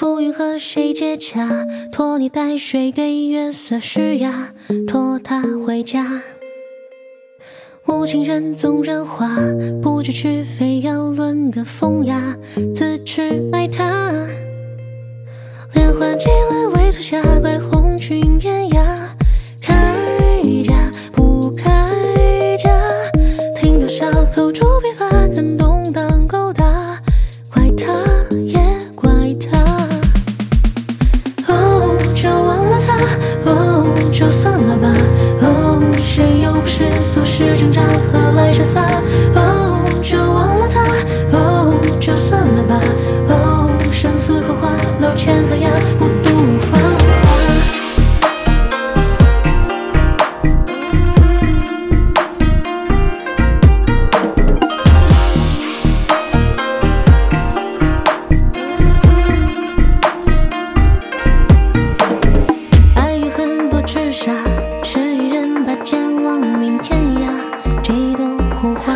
浮云和谁接洽？托你带水给月色施压，托他回家。无情人纵人话，不知是非要论个风雅，自持埋他。连环计来未足下，怪红裙艳压。开价不开价，听多少口诛笔伐，更动荡勾搭，怪他也怪他。哦，就忘了他，哦，就算了吧，哦，谁又不是俗世挣扎，何来潇洒？哦，就忘了他，哦，就算了吧，哦，生死刻画，楼前河崖，不渡芳华。爱与恨多痴傻，是一人把剑望明天涯，几朵胡花，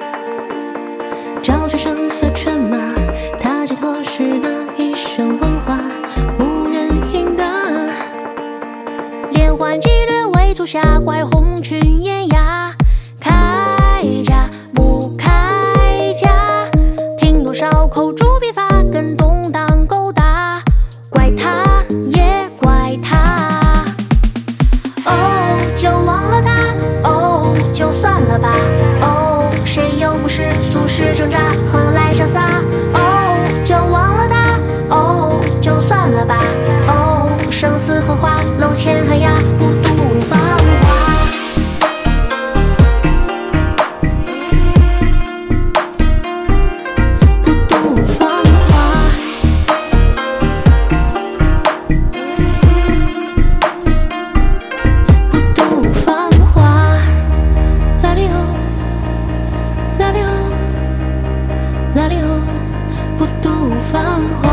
交出声色犬马，他寄托是那一生文化，无人应答。连环计略未足下，怪红裙艳压。开价不开价，听多少口诛笔伐，更动荡勾搭，怪他也怪他。哦，就忘了他，哦，就算了吧，哦，谁又不是俗世挣扎，何来潇洒？哦，就忘了他，哦，就算了吧，哦，生死刻画，楼前河崖，不渡芳华。不渡芳华。不渡芳华。啦哩哦，啦哩哦，啦哩哦，不渡芳华。